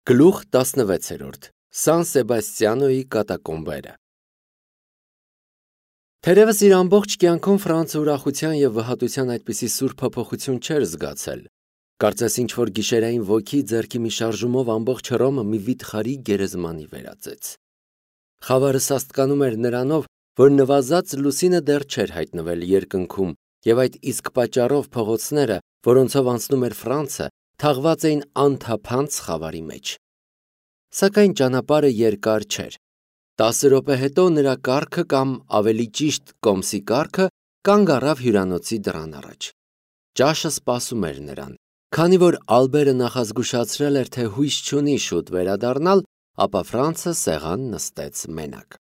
Գլուխ 16 Սան Սեբաստիանոյի կատակոմբերը Թերևս իր ամբողջ կյանքում Ֆրանցը ուրախության և վհատության այդպիսի սուր փոփոխություն չէր զգացել։ Կարծես ինչ-որ գիշերային ոգի ձեռքի մի շարժումով ամբողջ Հռոմը մի վիթխարի գերեզմանի վերածեց։ Խավարը սաստկանում էր նրանով, որ նվազած լուսինը դեռ չէր հայտնվել երկնքում, և այդ իսկ պատճառով փողոցները, որոնցով անցնում էր Ֆրանցը, թաղված էին անթափանց խավարի մեջ։ Սակայն ճանապարհը երկար չէր։ 10 րոպե հետո նրա կառքը կամ ավելի ճիշտ կոմսի կառքը կանգ առավ հյուրանոցի դռան առաջ։ Ճաշը սպասում էր նրան։ Քանի որ Ալբերը նախազգուշացրել էր, թե հույս չունի շուտ վերադառնալ, ապա Ֆրանցը սեղան նստեց մենակ։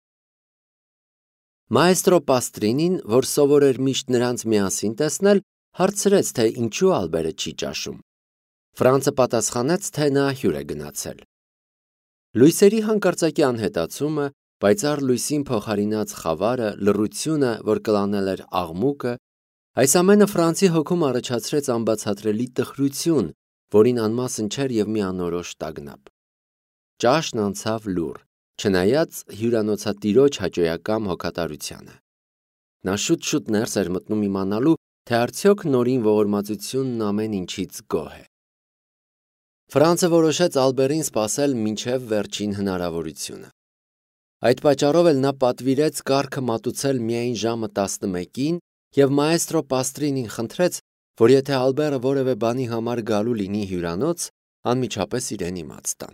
Մաեստրո Պաստրինին, որ սովոր էր միշտ նրանց միասին տեսնել, հարցրեց, թե ինչու Ալբերը չի ճաշում։ Ֆրանցը պատասխանեց, թե նա հյուր է գնացել։ Լույսերի հանկարծակի անհետացումը, պայծառ լույսին փոխարինած խավարը, լռությունը, որ կլանել էր աղմուկը, այս ամենը Ֆրանցի հոգում առաջացրեց անբացատրելի տխրություն, որին անմասն չէր և մի անորոշ տագնապ։ Ճաշն անցավ լուռ, չնայած հյուրանոցատիրոջ հաճոյական հոգատարությանը։ Նա շուտ-շուտ ներս էր մտնում իմանալու, թե արդյոք նորին ողորմածությունն ամեն ինչից գոհ է։ Ֆրանցը որոշեց Ալբերին սպասել մինչև վերջին հնարավորությունը։ Այդ պատճառով էլ նա պատվիրեց կառքը մատուցել միայն ժամը 11-ին և մաեստրո Պաստրինին խնդրեց, որ եթե Ալբերը որևէ բանի համար գալու լինի հյուրանոց, անմիջապես իրեն իմաց տան։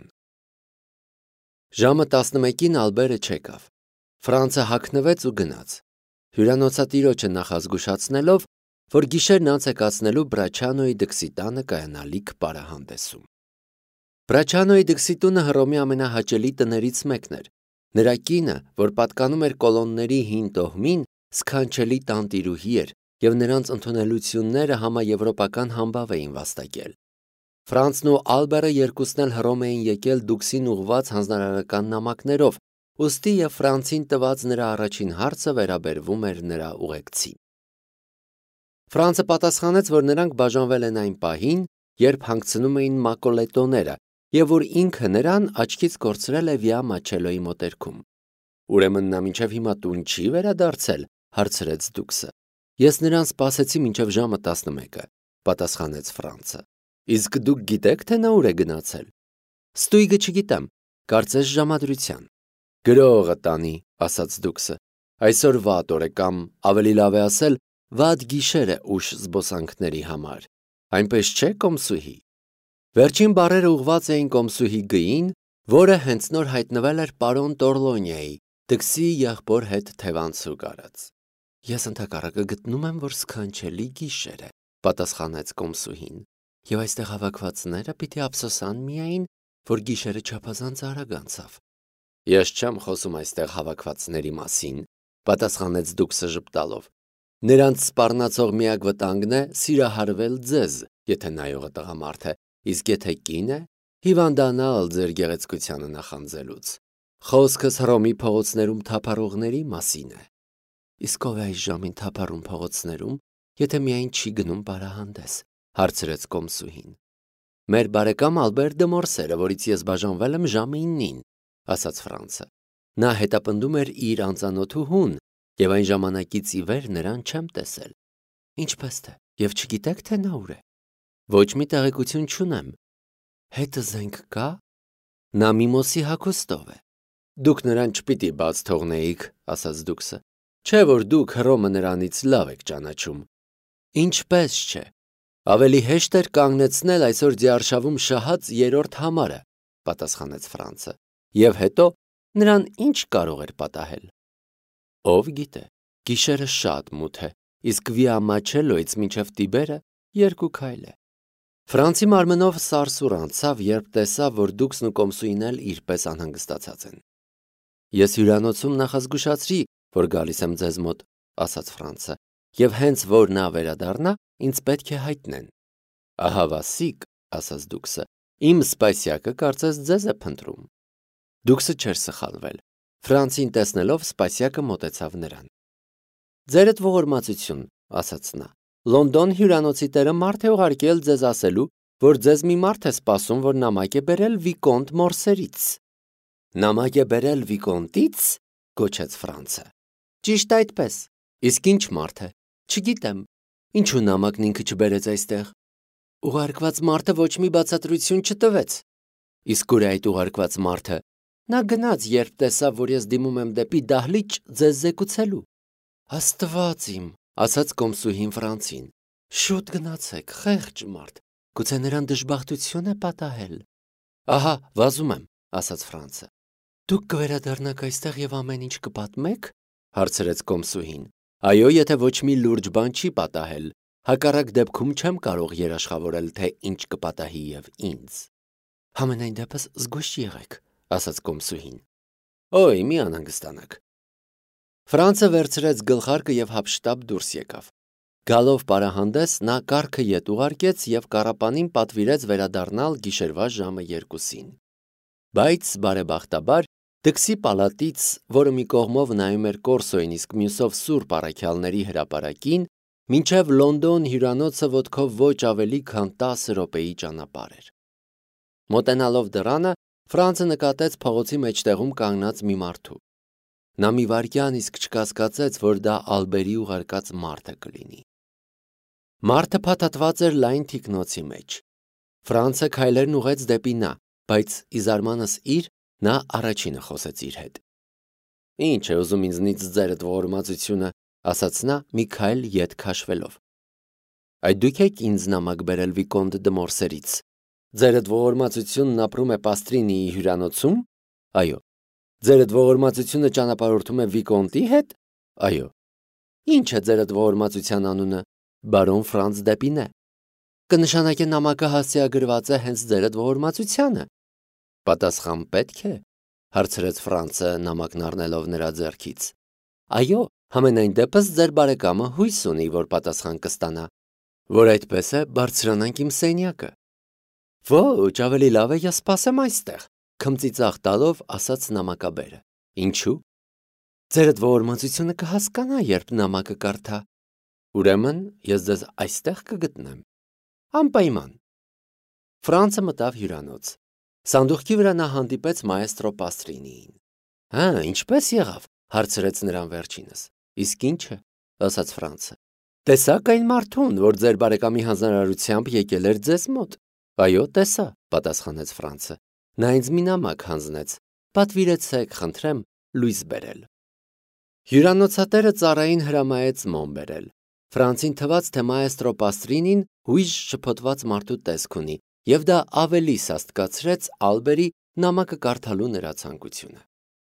Ժամը 11-ին Ալբերը չեկավ։ Ֆրանցը հագնվեց ու գնաց, հյուրանոցատիրոջը նախազգուշացնելով, որ գիշերն անց է կացնելու Բրաչանոյի դքսի տանը կայանալիք պարահանդեսում։ Բրաչանոյի դքսի տունը Հռոմի ամենահաճելի տներից մեկն էր։ Նրա կինը, որ պատկանում էր կոլոնների հին տոհմին, սքանչելի տանտիրուհի էր, և նրանց ընդունելությունները համաեվրոպական համբավ էին վաստակել։ Ֆրանցն ու Ալբերը երկուսն էլ Հռոմ էին եկել դուքսին ուղղված հանձնարարական նամակներով, ուստի և Ֆրանցին տված նրա առաջին հարցը վերաբերվում էր նրա ուղեկցին։ Ֆրանցը պատասխանեց, որ նրանք բաժանվել են այն պահին, երբ հանգցնում էին մակոլետոները, և որ ինքը նրան աչքից կորցրել է Վիա Մաչելոյի մոտերքում։ Ուրեմն նա մինչև հիմա տուն չի վերադարձել, հարցրեց դուքսը։ Ես նրան սպասեցի մինչև ժամը 11-ը, պատասխանեց Ֆրանցը։ Իսկ դուք գիտեք, թե նա ուր է գնացել։ Ստույգը չգիտեմ, կարծես ժամադրության։ Գրողը տանի, ասաց դուքսը։ Այսօր վատ օր է կամ ավելի լավ է ասել, վատ գիշեր է ուշ զբոսանքների համար։ Այնպես չէ, կոմսուհի։ Վերջին բառերը ուղղված էին կոմսուհի Գ-ին, որը հենց նոր հայտնվել էր պարոն Տորլոնիայի, դքսի եղբոր հետ թևանցուկ արած։ Ես ընդհակառակը գտնում եմ, որ սքանչելի գիշեր է, պատասխանեց կոմսուհին, և այստեղ հավաքվածները պիտի ափսոսան միայն, որ գիշերը չափազանց արագ անցավ։ Ես չեմ խոսում այստեղ հավաքվածների մասին, պատասխանեց դուքսը ժպտալով։ Նրանց սպառնացող միակ վտանգն է սիրահարվել ձեզ, եթե նայողը տղամարդ է, իսկ եթե կին է, հիվանդանալ ձեր գեղեցկությանը նախանձելուց։ Խոսքս Հռոմի փողոցներում թափառողների մասին է։ Իսկ ով է այս ժամին թափառում փողոցներում, եթե միայն չի գնում պարահանդես, հարցրեց կոմսուհին։ Մեր բարեկամ Ալբեր դը Մորսերը, որից ես բաժանվել եմ ժամը 9-ին, ասաց Ֆրանցը։ Նա հետապնդում էր իր անծանոթուհուն, և այն ժամանակից ի վեր նրան չեմ տեսել։ Ինչպես թե, և չգիտեք, թե նա ուր է։ Ոչ մի տեղեկություն չունեմ։ Հետը զենք կա։ Նա Միմոսի հագուստով է։ Դուք նրան չպիտի բաց թողնեիք, ասաց դուքսը։ Չէ՞ որ դուք Հռոմը նրանից լավ եք ճանաչում։ Ինչպես չէ։ Ավելի հեշտ էր կանգնեցնել այսօր ձիարշավում շահած 3-րդ համարը, պատասխանեց Ֆրանցը։ Եվ հետո նրան ինչ կարող էր պատահել։ Ով գիտե, գիշերը շատ մութ է, իսկ Վիա Մաչելոյից մինչև Տիբերը 2 քայլ է։ Ֆրանցի մարմնով սարսուռ անցավ, երբ տեսավ, որ դուքսն ու կոմսուին էլ իրպես անհանգստացած են։ Ես հյուրանոցում նախազգուշացրի, որ գալիս եմ ձեզ մոտ, ասաց Ֆրանցը, և հենց որ նա վերադառնա, ինձ պետք է հայտնեն։ Ահա վասիկ, ասաց դուքսը, իմ սպասյակը կարծես ձեզ է փնտրում։ Դուքսը չէր սխալվել։ Ֆրանցին տեսնելով սպասյակը մոտեցավ նրան։ Ձերդ ողորմածություն, ասաց նա, Լոնդոն հյուրանոցի տերը մարդ է ուղարկել ձեզ ասելու, որ ձեզ մի մարդ է սպասում, որ նամակ է բերել Վիկոնտ Մորսերից։ Նամակ է բերել Վիկոնտից, գոչեց Ֆրանցը։ Ճիշտ այդպես։ Իսկ ինչ մարդ է։ Չգիտեմ։ Ինչու նամակն ինքը չբերեց այստեղ։ Ուղարկված մարդը ոչ մի բացատրություն չտվեց։ Իսկ ուր է այդ ուղարկված մարդը։ Նա գնաց, երբ տեսավ, որ ես դիմում եմ դեպի դահլիճ ձեզ զեկուցելու։ Աստված իմ, ասաց կոմսուհին Ֆրանցին։ Շուտ գնացեք, խեղճ մարդ։ Գուցե նրան դժբախտություն է պատահել։ Ահա, վազում եմ, ասաց Ֆրանցը։ Դուք կվերադառնաք այստեղ եւ ամեն ինչ կպատմեք, հարցրեց կոմսուհին։ Այո, եթե ոչ մի լուրջ բան չի պատահել, հակառակ դեպքում չեմ կարող երաշխավորել, թե ինչ կպատահի եւ ինձ։ Համենայն դեպս զգույշ եղեք, ասաց կոմսուհին։ Օй, մի անհանգստանաք։ Ֆրանցը վերցրեց գլխարկը եւ հապշտապ դուրս եկավ։ Գալով պարահանդես, նա կառքը ետ ուղարկեց եւ կառապանին պատվիրեց վերադառնալ գիշերվա ժամը 2-ին։ Բայց բարեբախտաբար Դքսի պալատից, որը մի կողմով նայում էր Կորսոյին, իսկ մյուսով Սուրբ Առաքյալների հրապարակին, մինչև Լոնդոն հյուրանոցը ոտքով ոչ ավելի քան 10 րոպեի ճանապարհ էր։ Մոտենալով դռանը, Ֆրանցը նկատեց փողոցի մեջտեղում կանգնած մի մարդու։ Նա մի վայրկյան իսկ չկասկածեց, որ դա Ալբերի ուղարկած մարդը կլինի։ Մարդը փաթաթված էր լայն թիկնոցի մեջ։ Ֆրանցը քայլերն ուղեց դեպի նա, բայց ի զարմանս իր նա առաջինը խոսեց իր հետ։ Ինչ է ուզում ինձնից ձերդ ողորմածությունը, ասաց նա մի քայլ ետ քաշվելով։ Այդ դուք եք ինձ նամակ բերել Վիկոնտ դե Մորսերից։ Ձերդ ողորմածությունն ապրում է Պաստրինիի հյուրանոցում։ Այո։ Ձերդ ողորմածությունը ճանապարհորդում է Վիկոնտի հետ։ Այո։ Ինչ է ձերդ ողորմածության անունը։ Բարոն Ֆրանց Դեպինե։ Կնշանակե նամակը հասցեագրված է հենց ձերդ ողորմածությանը։ Պատասխան պետք է, հարցրեց Ֆրանցը նամակն առնելով նրա ձեռքից։ Այո, համենայն դեպս ձեր բարեկամը հույս ունի, որ պատասխան կստանա, որ այդպես է, բարձրանանք իմ սենյակը։ Ոչ, ավելի լավ է ես սպասեմ այստեղ, քմծիծաղ տալով ասաց նամակաբերը։ Ինչու։ Ձերդ ողորմածությունը կհասկանա, երբ նամակը կարդա։ Ուրեմն ես ձեզ այստեղ կգտնեմ։ Անպայման։ Ֆրանցը մտավ հյուրանոց։ Սանդուղքի վրա նա հանդիպեց մայեստրո Պաստրինիին։ Հա, ինչպես եղավ, հարցրեց նրան վերջինս։ Իսկ ի՞նչը, ասաց Ֆրանցը։ Տեսաք այն մարդուն, որ ձեր բարեկամի հանձնարարությամբ եկել էր ձեզ մոտ։ Այո, տեսա, պատասխանեց Ֆրանցը։ Նա ինձ մի նամակ հանձնեց։ Պատվիրեցեք, խնդրեմ, լույս բերել։ Հյուրանոցատերը ծառային հրամայեց մոմ բերել։ Ֆրանցին թվաց, թե մայեստրո Պաստրինին հույժ շփոթված մարդու տեսք ունի, եւ դա ավելի սաստկացրեց Ալբերի նամակը կարդալու նրա ցանկությունը։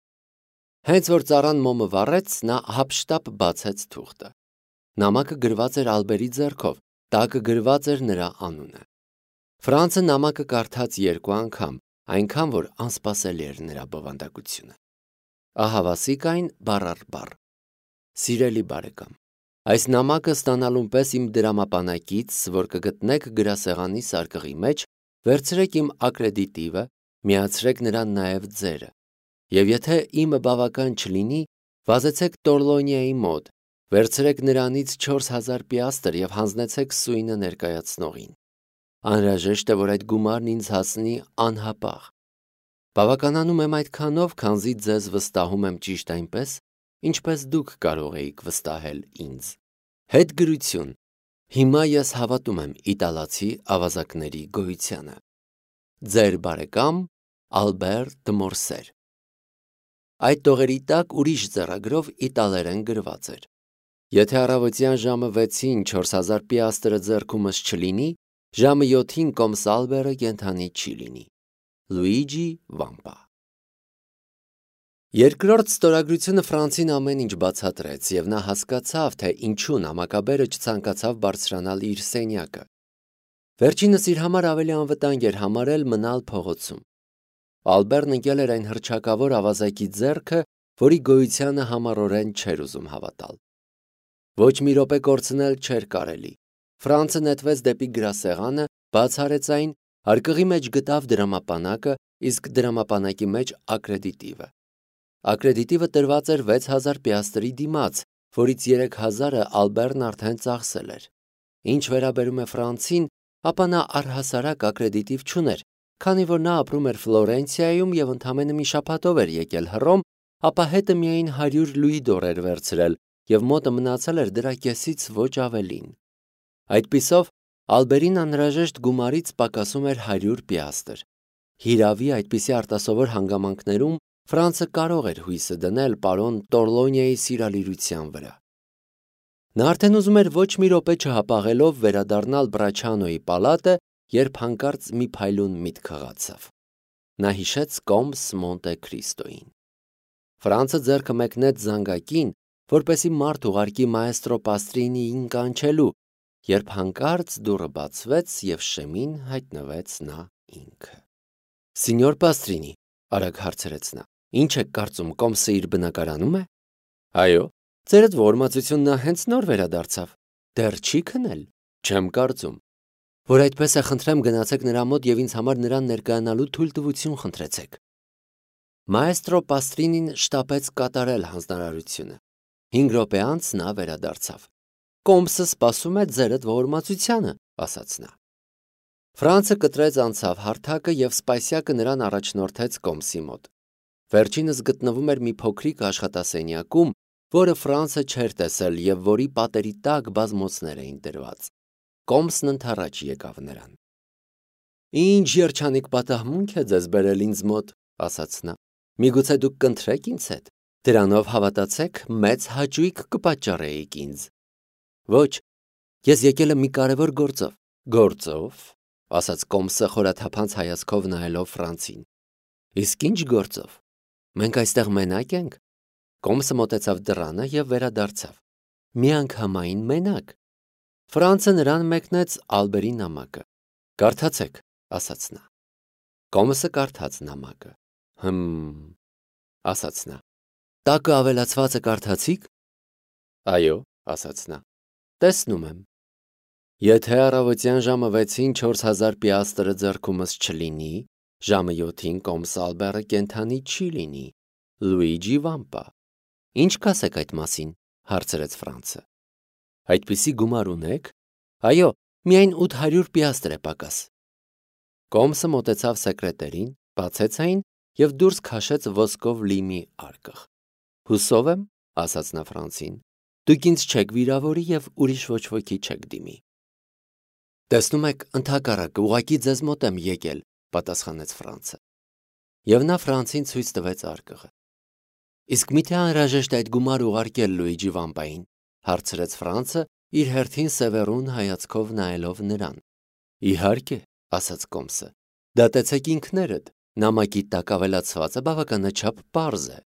Հենց որ ծառան մոմը վառեց, նա հապշտապ բացեց թուղթը։ Նամակը գրված էր Ալբերի ձեռքով, տակը գրված էր նրա անունը։ Ֆրանցը նամակը կարդաց 2 անգամ, այնքան որ անսպասելի էր նրա բովանդակությունը։ Ահավասիկ այն բառ առ բառ։ Սիրելի բարեկամ, այս նամակը ստանալուն պես իմ դրամապանակից, որ կգտնեք գրասեղանի սարկղի մեջ, վերցրեք իմ ակրեդիտիվը, միացրեք նրան նաև ձերը։ Եվ եթե իմը բավական չլինի, վազեցեք Տորլոնիայի մոտ, վերցրեք նրանից 4000 պիաստր եւ հանձնեցեք սույնը ներկայացնողին։ Անհրաժեշտ է, որ այդ գումարն ինձ հասնի անհապաղ։ Բավականանում եմ այդքանով, քանզի ձեզ վստահում եմ ճիշտ այնպես, ինչպես դուք կարող էիք վստահել ինձ։ Հետ գրություն։ Հիմա ես հավատում եմ իտալացի ավազակների գոյությանը։ Ձեր բարեկամ Ալբեր դե Մորսեր։ Այդ տողերի տակ ուրիշ ձեռագրով իտալերեն գրված էր. Եթե առավոտյան ժամը 6-ին 4000 պիաստրը ձեռքումս չլինի, ժամը 7-ին կոմս Ալբերը կենթանի չի լինի։ Լուիջի Վամպա։ Երկրորդ ստորագրությունը Ֆրանցին ամեն ինչ բացատրեց, եւ նա հասկացավ, թե ինչու նամակաբերը չցանկացավ բարձրանալ իր սենյակը։ Վերջինս իր համար ավելի անվտանգ էր համարել մնալ փողոցում։ Ալբերն ընկել էր այն հռչակավոր ավազակի ձեռքը, որի գոյությանը համառորեն չէր ուզում հավատալ։ Ոչ մի րոպե կորցնել չէր կարելի։ Ֆրանցը նետվեց դեպի գրասեղանը, բաց արեց այն, արկղի մեջ գտավ դրամապանակը, իսկ դրամապանակի մեջ ակրեդիտիվը։ Ակրեդիտիվը տրված էր 6000 պիաստրի դիմաց, որից 3000-ը Ալբերն արդեն ծախսել էր։ Ինչ վերաբերում է Ֆրանցին, ապա նա առհասարակ ակրեդիտիվ չուներ, քանի որ նա ապրում էր Ֆլորենցիայում եւ ընդամենը մի շաբաթով էր եկել Հռոմ, ապա հետը միայն 100 լուի դոր էր վերցրել եւ մոտը մնացել էր դրա կեսից ոչ ավելին։ Այդպիսով Ալբերին անհրաժեշտ գումարից պակասում էր 100 պիաստր։ Հիրավի այդպիսի արտասովոր հանգամանքներում Ֆրանցը կարող էր հույսը դնել պարոն Տորլոնիայի սիրալիրության վրա։ Նա արդեն ուզում էր ոչ մի րոպե չհապաղելով վերադառնալ Բրաչանոյի պալատը, երբ հանկարծ մի փայլուն միտք խղացավ։ Նա հիշեց Կոմս Մոնտե Քրիստոյին։ Ֆրանցը ձեռքը մեկնեց զանգակին, որպեսի մարդ ուղարկի մաեստրո Պաստրինիին կանչելու, երբ հանկարծ դուռը բացվեց եւ շեմին հայտնվեց նա ինքը։ Սինյոր Պաստրինի, արագ հարցրեց նա, ինչ եք կարծում, Կոմսը իր բնակարանում է։ Այո, ձերդ ողորմածությունն նա հենց նոր վերադարձավ։ Դեռ չի քնել։ Չեմ կարծում։ Որ այդպես է, խնդրեմ գնացեք նրա մոտ եւ ինձ համար նրան ներկայանալու թույլտվություն խնդրեցեք։ Մաեստրո Պաստրինին շտապեց կատարել հանձնարարությունը։ 5 րոպե անց նա վերադարձավ։ Կոմսը սպասում է ձերդ ողորմածությանը, ասաց նա։ Ֆրանցը կտրեց անցավ հարթակը եւ սպայսյակը նրան առաջնորդեց Կոմսի մոտ։ Վերջինս գտնվում էր մի փոքրիկ աշխատասենյակում, որը Ֆրանցը չէր տեսել եւ որի պատերի տակ բազմոցներ էին դրված։ Կոմսն ընդառաջ եկավ նրան։ Ինչ երջանիկ պատահմունք է ձեզ բերել ինձ մոտ, ասաց նա։ Միգուցե դուք կընտրեք ինձ հետ։ Դրանով հավատացեք, մեծ հաճույք կպատճառեիք ինձ։ Ոչ, ես եկել եմ մի կարևոր գործով։ Գործով, ասաց Կոմսը խորաթափանց հայացքով նայելով Ֆրանցին։ Իսկ ինչ գործով։ Մենք այստեղ մենակ ենք։ Կոմսը մոտեցավ դռանը եւ վերադարձավ։ Միանգամայն մենակ։ Ֆրանցը նրան մեկնեց Ալբերի նամակը։ Կարդացեք, ասաց նա։ Կոմսը կարդաց նամակը։ Ասաց նա։ Տակը ավելացվածը կարդացիք։ Այո, ասաց նա։ Տեսնում եմ։ Եթե առավոտյան ժամը 6-ին 4000 պիաստրը ձեռքումս չլինի, ժամը 7-ին Կոմս Ալբերը կենթանի չի լինի։ Լուիջի Վամպա։ Ինչ կասեք այդ մասին, հարցրեց Ֆրանցը։ Այդպիսի գումար ունեք։ Այո, միայն 800 պիաստր է պակաս։ Կոմսը մոտեցավ սեկրետերին, բացեց այն եւ դուրս քաշեց ոսկով լի մի արկղ։ Հուսով եմ, ասաց նա Ֆրանցին, դուք ինձ չեք վիրավորի եւ ուրիշ ոչ ոքի չեք դիմի։ Տեսնում եք, ընդհակառակը ուղղակի ձեզ մոտ եմ եկել, պատասխանեց Ֆրանցը։ Եվ նա Ֆրանցին ցույց տվեց արկղը։ Իսկ միթե անհրաժեշտ է այդ գումարը ուղարկել Լուիջի Վամպային, հարցրեց Ֆրանցը, իր հերթին սևեռուն հայացքով նայելով նրան։ Իհարկե, ասաց Կոմսը։ Դատեցեք ինքներդ, նամակի տակ ավելացվածը բավականաչափ պարզ է։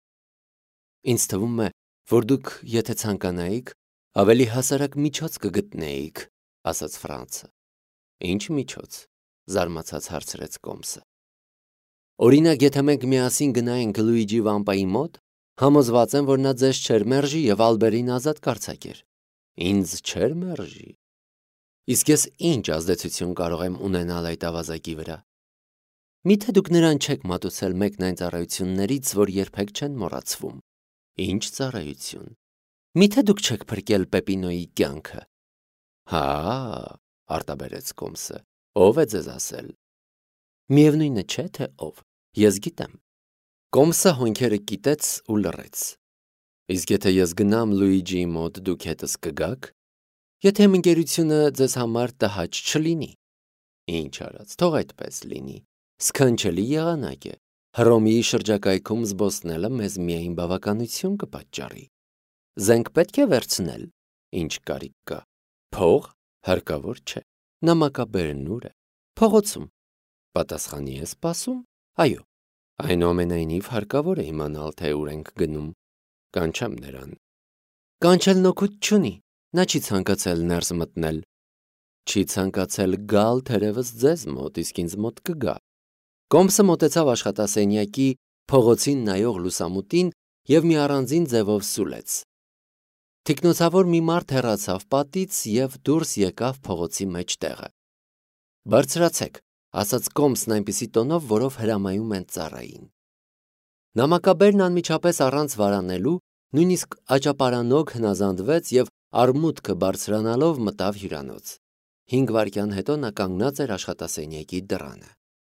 Ինձ թվում է, որ դուք, եթե ցանկանայիք, ավելի հասարակ միջոց կգտնեիք, ասաց Ֆրանցը։ Ինչ միջոց, զարմացած հարցրեց Կոմսը։ Օրինակ, եթե մենք միասին գնայինք Լուիջի Վամպայի մոտ, համոզված եմ, որ նա ձեզ չէր մերժի եւ Ալբերին ազատ կարձակեր։ Ինձ չէր մերժի։ Իսկ ես ինչ ազդեցություն կարող եմ ունենալ այդ ավազակի վրա։ Միթե դուք նրան չեք մատուցել մեկն այն ծառայություններից, որ երբեք չեն մոռացվում։ Ինչ ծառայություն։ Միթե դուք չեք փրկել Պեպինոյի կյանքը։ Հա, արտաբերեց Կոմսը։ Ով է ձեզ ասել։ Միևնույնը չէ, թե ով։ Ես գիտեմ։ Կոմսը հոնքերը կիտեց ու լռեց։ Իսկ եթե ես գնամ Լուիջիի մոտ, դուք հետս կգաք։ Եթե իմ ընկերությունը ձեզ համար տհաճ չլինի։ Ինչ արած, թող այդպես լինի։ Սքանչելի եղանակ է։ Հռոմի շրջակայքում զբոսնելը մեզ միայն բավականություն կպատճառի։ Զենք պետք է վերցնել։ Ինչ կարիք կա։ Փող հարկավոր չէ։ Նամակաբերն ուր է։ Փողոցում։ Պատասխանի է սպասում։ Այո։ Այնուամենայնիվ հարկավոր է իմանալ, թե ուր ենք գնում։ Կանչեմ նրան։ Կանչելն օգուտ չունի։ Նա չի ցանկացել ներս մտնել։ Չի ցանկացել գալ թերևս ձեզ մոտ, իսկ ինձ մոտ կգա։ Կոմսը մոտեցավ աշխատասենյակի փողոցին նայող լուսամուտին եւ մի առանձին ձևով սուլեց։ Թիկնոցավոր մի մարդ հեռացավ պատից եւ դուրս եկավ փողոցի մեջտեղը։ Բարձրացեք, ասաց Կոմսն այնպիսի տոնով, որով հրամայում են ծառային։ Նամակաբերն անմիջապես առանց վարանելու, նույնիսկ աճապարանոք հնազանդվեց եւ արմուտքը բարձրանալով մտավ հյուրանոց։ 5 վայրկյան հետո նա կանգնած էր աշխատասենյակի դռանը։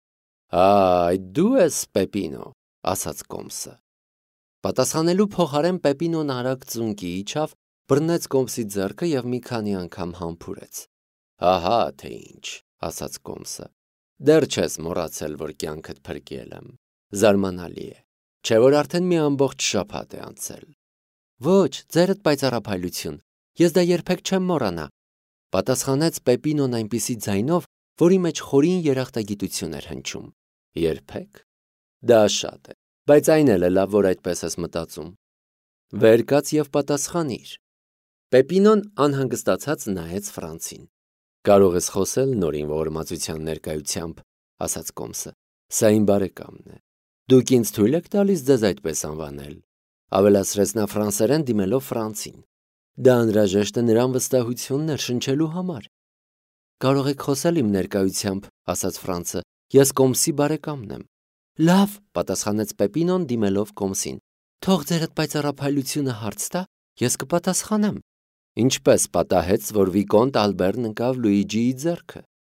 «Այ, դու ես Պեպինո», ասաց Կոմսը։ Պատասխանելու փոխարեն Պեպինոն արագ ծունկի իջավ, բռնեց Կոմսի ձեռքը եւ մի քանի անգամ համբուրեց։ «Ահա թե ինչ», ասաց Կոմսը։ «Դեռ չես մոռացել, որ կյանքդ փրկել եմ։ Զարմանալի է, չէ՞ որ արդեն մի ամբողջ շաբաթ է անցել»։ «Ոչ, ձերդ պայծառափայլություն, ես դա երբեք չեմ մոռանա», պատասխանեց Պեպինոն այնպիսի ձայնով, որի մեջ խորին երախտագիտություն էր հնչում։ «Երբեք։ Դա շատ է, բայց այն էլ է լավ, որ այդպես ես մտածում։ Վեր կաց եւ պատասխանիր»։ Պեպինոն անհանգստացած նայեց Ֆրանցին։ «Կարող ես խոսել նորին ողորմածության ներկայությամբ», ասաց Կոմսը։ «Սա իմ բարեկամն է։ Դուք ինձ թույլ եք տալիս ձեզ այդպես անվանել», ավելացրեց նա ֆրանսերեն դիմելով Ֆրանցին։ «Դա անհրաժեշտ է նրան վստահություն ներշնչելու համար»։ «Կարող եք խոսել իմ ներկայությամբ», ասաց Ֆրանցը։ «Ես Կոմսի բարեկամն եմ»։ «Լավ», պատասխանեց Պեպինոն դիմելով Կոմսին։ «Թող ձերդ պայծառափայլությունը հարց տա, ես կպատասխանեմ»։ «Ինչպես պատահեց, որ Վիկոնտ Ալբերն ընկավ Լուիջիի ձեռքը»։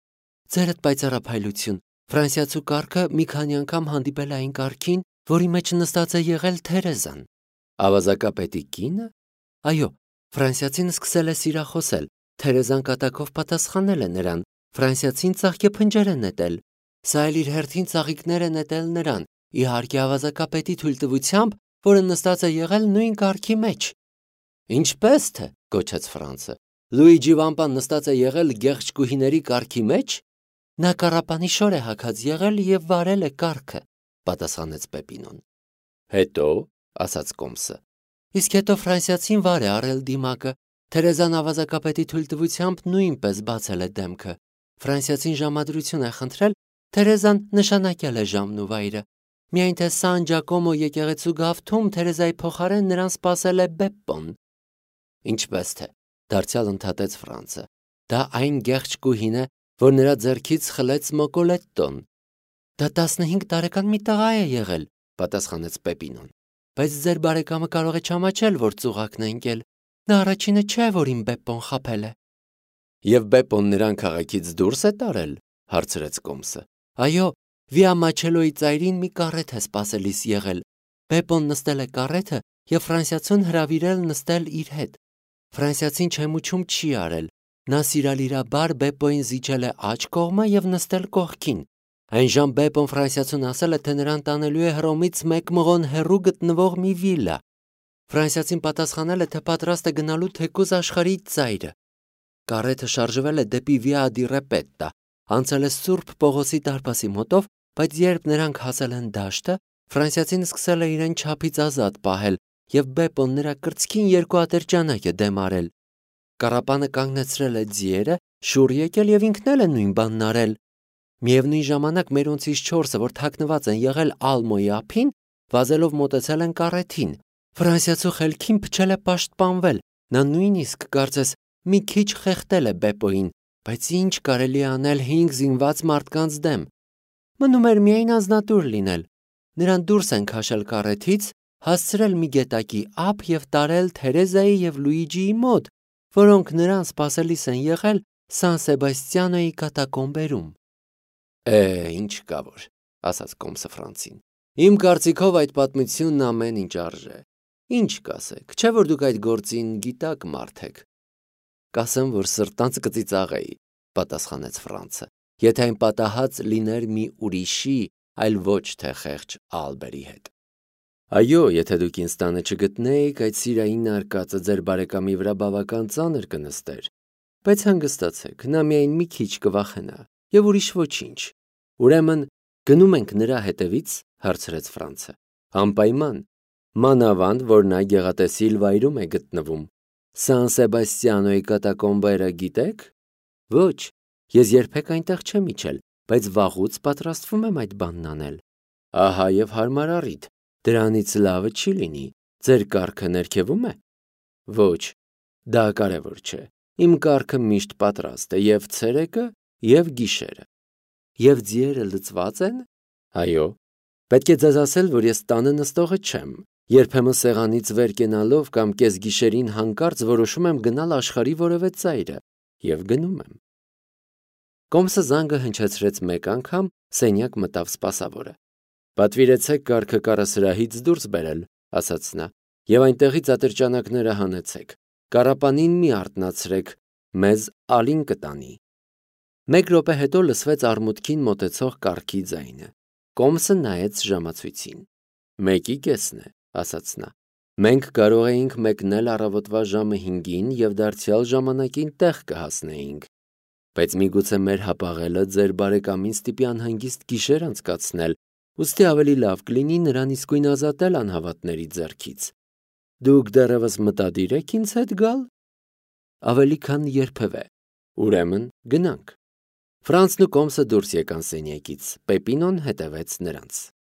«Ձերդ պայծառափայլություն, ֆրանսիացու կառքը մի քանի անգամ հանդիպել է այն կառքին, որի մեջ նստած է եղել Թերեզան»։ «Ավազակապետի կինը»։ «Այո, ֆրանսիացին սկսել է սիրախոսել, Թերեզան կատակով պատասխանել է նրան, ֆրանսիացին ծաղկեփնջեր է նետել, սա էլ իր հերթին ծաղիկներ է նետել նրան, իհարկե ավազակապետի թույլտվությամբ, որը նստած է եղել նույն կառքի մեջ»։ «Ինչպես թե», գոչեց Ֆրանսը, «Լուիջի Վամպան նստած է եղել գեղչկուհիների կառքի մեջ»։ «Նա կառապանի շոր է հագած եղել եւ վարել է կառքը», պատասխանեց Պեպինոն։ «Հետո», ասաց Կոմսը։ «Իսկ հետո ֆրանսիացին վար է առել դիմակը, Թերեզան ավազակապետի թույլտվությամբ նույնպես բացել է դեմքը։ Ֆրանսիացին ժամադրություն է խնդրել, Թերեզան նշանակել է ժամն ու վայրը։ Միայն թե Սան Ջակոմո եկեղեցու գավթում Թերեզայի փոխարեն նրան սպասել է Բեպպոն»։ «Ինչպես թե», դարձյալ ընդհատեց Ֆրանսը, «դա այն գեղչկուհին է, որ նրա ձեռքից խլեց Մոկոլետտոն»։ «Դա 15 տարեկան մի տղա է եղել», պատասխանեց Պեպինոն։ «Բայց ձեր բարեկամը կարող է չամաչել, որ ծուղակն է ընկել։ Նա առաջինը չէ, որին Բեպպոն խաբել է»։ «Եվ Բեպպոն նրան քաղաքից դուրս է տարել», հարցրեց Կոմսը։ «Այո, Վիա Մաչելոյի ծայրին մի կառեթ է սպասելիս եղել։ Բեպպոն նստել է կառեթը եւ ֆրանսիացուն հրավիրել նստել իր հետ։ Ֆրանսիացին չեմուչում չի արել։ Նա սիրալիրաբար Բեպպոյին զիջել է աջ կողմը եւ նստել կողքին։ Այնժամ Բեպպոն ֆրանսիացուն ասել է, թե նրան տանելու է Հռոմից 1 մղոն հեռու գտնվող մի վիլա։ Ֆրանսիացին պատասխանել է, թե պատրաստ է գնալու թեկուզ աշխարհի ծայրը։ Կառեթը շարժվել է դեպի Վիա դի Ռեպետտա, անցել է Սուրբ Պողոսի դարպասի մոտով, բայց երբ նրանք հասել են դաշտը, ֆրանսիացին սկսել է իրեն չափից ազատ պահել եւ Բեպպոն նրա կրծքին 2 ատրճանակ է դեմ արել։ Կառապանը կանգնեցրել է ձիերը, շուռ եկել եւ ինքն էլ է նույն բանն արել։ Միևնույն ժամանակ մերոնցից 4-ը, որ թաքնված են եղել Ալմոյի ափին, վազելով մոտեցել են կառեթին։ Ֆրանսիացու խելքին փչել է պաշտպանվել։ Նա նույնիսկ կարծես մի քիչ խեղդել է Բեպպոյին, բայց ինչ կարելի է անել 5 զինված մարդկանց դեմ։ Մնում էր միայն անձնատուր լինել։ Նրան դուրս են քաշել կառեթից, հասցրել մի գետակի ափ եւ տարել Թերեզայի եւ Լուիջիի մոտ, որոնք նրան սպասելիս են եղել Սան Սեբաստիանոյի կատակոմբերում։ Ինչ կա որ, ասաց Կոմսը Ֆրանցին։ Իմ կարծիքով այդ պատմությունն ամեն ինչ արժե։ Ինչ կասեք, չէ՞ որ դուք այդ գործին գիտակ մարդ եք։ Կասեմ, որ սրտանց կծիծաղեի, պատասխանեց Ֆրանցը, եթե այն պատահած լիներ մի ուրիշի, այլ ոչ թե խեղճ Ալբերի հետ։ Այո, եթե դուք ինձ տանը չգտնեիք, այդ սիրային արկածը ձեր բարեկամի վրա բավական ծանր կնստեր, բայց հանգստացեք, նա միայն մի քիչ կվախենա եւ ուրիշ ոչինչ։ Ուրեմն գնում ենք նրա հետևից, հարցրեց Ֆրանցը։ Անպայման, մանավանդ, որ նա գեղատեսիլ վայրում է գտնվում։ Սան Սեբաստիանոյի կատակոմբերը գիտեք։ Ոչ, ես երբեք այնտեղ չեմ իջել, բայց վաղուց պատրաստվում եմ այդ բանն անել։ Ահա եւ հարմար առիթ, դրանից լավը չի լինի։ Ձեր կառքը ներքևում է։ Ոչ, դա կարևոր չէ։ Իմ կառքը միշտ պատրաստ է եւ ցերեկը, եւ գիշերը։ Եվ ձիերը լցված են։ Այո։ Պետք է ձեզ ասել, որ ես տանը նստողը չեմ։ Երբեմն սեղանից վեր կենալով կամ կեսգիշերին հանկարծ որոշում եմ գնալ աշխարհի որևէ ծայրը եւ գնում եմ։ Կոմսը զանգը հնչեցրեց մեկ անգամ, սենյակ մտավ սպասավորը։ «Պատվիրեցեք կառքը կառասրահից դուրս բերել», ասաց նա, «եւ այնտեղից ատրճանակները հանեցեք։ Կարապանին մի արթնացրեք, մեզ ալին կտանի»։ Մեկ րոպե հետո լսվեց արմուտքին մոտեցող կառքի ձայնը։ Կոմսը նայեց ժամացույցին։ «1:30 է», ասաց նա։ «Մենք կարող էինք մեկնել առավոտվա ժամը 5-ին եւ դարձյալ ժամանակին տեղ կհասնեինք։ Բայց միգուցե մեր հապաղելը ձեր բարեկամին ստիպի անհանգիստ գիշեր անցկացնել, ուստի ավելի լավ կլինի նրան իսկույն ազատել անհավատների ձեռքից։ Դուք դեռևս մտադիր եք ինձ հետ գալ»։ «Ավելի քան երբևէ»։ «Ուրեմն գնանք»։ Ֆրանցն ու Կոմսը դուրս եկան սենյակից, Պեպինոն հետևեց նրանց։